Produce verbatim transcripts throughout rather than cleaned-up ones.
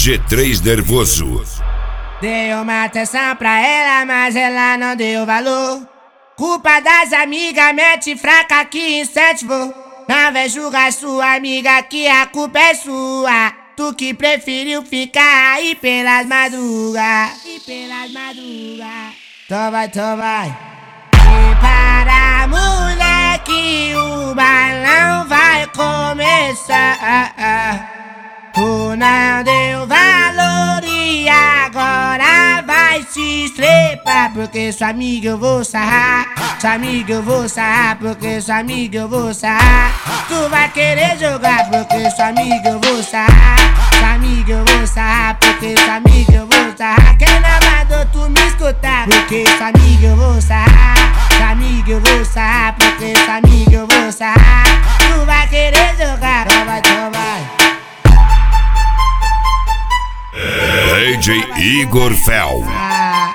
G três Nervoso. Dei uma atenção pra ela, mas ela não deu valor. Culpa das amigas, mete fraca que incentivou. Não vem julgar sua amiga que a culpa é sua. Tu que preferiu ficar aí pelas madrugas. E pelas madrugas. Então vai, então vai. Prepara, moleque, o balão vai começar. Tu não deu valor e agora vai se estrepar. Porque sua amiga eu vou sarrar. Sua amiga eu vou sarrar. Porque sua amiga eu vou sarrar. Tu vai querer jogar. Porque sua amiga eu vou sarrar. Sua amiga eu vou sarrar. Porque sua amiga eu vou sarrar. Quem não mandou tu me escutar? Porque sua amiga eu vou sarrar. Sua amiga eu vou sarrar. Porque sua amiga eu vou sarrar. Tu vai querer jogar. Então vai, então vai. D J Igor Fel. Ah.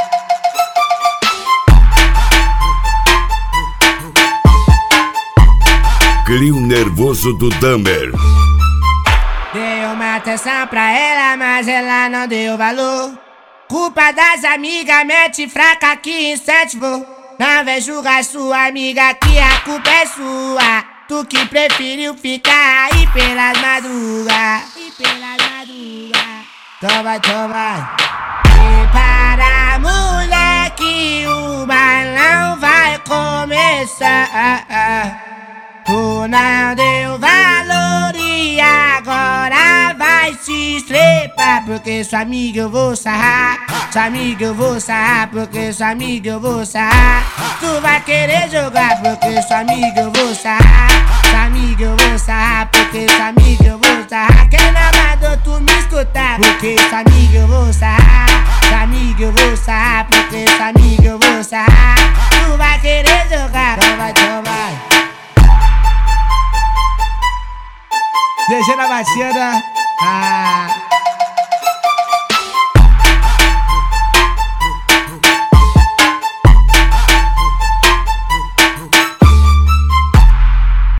Crio Nervoso do Damer. Dei uma atenção pra ela, mas ela não deu valor. Culpa das amigas, mete fraca que incentivou. Não vem julgar sua amiga que a culpa é sua. Tu que preferiu ficar aí pelas madrugas. E pelas madrugas. Então vai, então vai. Prepara, moleque, o balão vai começar. Tu não deu valor e agora vai se estrepar. Porque sua amiga eu vou sarrar. Sua amiga eu vou sarrar. Porque sua amiga eu vou sarrar. Tu vai querer jogar. Porque sua amiga eu vou sarrar. Sua amiga eu vou sarrar. Porque sua amiga eu vou sarrar. Quem não mandou tu me escutar? Porque sua amiga eu vou sarrar. Sua amiga eu vou sarrar. Porque sua amiga eu vou sarrar. Tu vai querer jogar. Então vai, então vai. G G na batida. Ah.